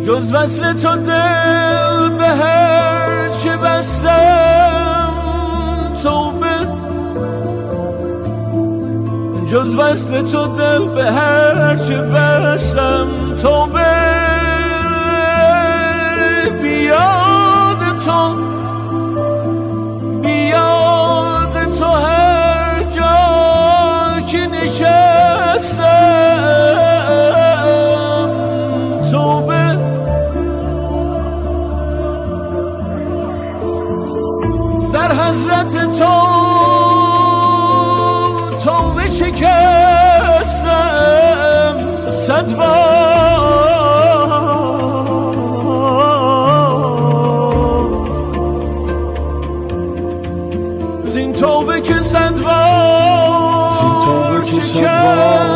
جز وصل تو دل به هر چه بستم توبه، جز وصل تو دل به هر چه بستم توبه. بیاد تو، بیاد تو هر جا که نشستم توبه. در حضرت تو توبه شکستم 100 بار، زین توبه که 100 بار شکستم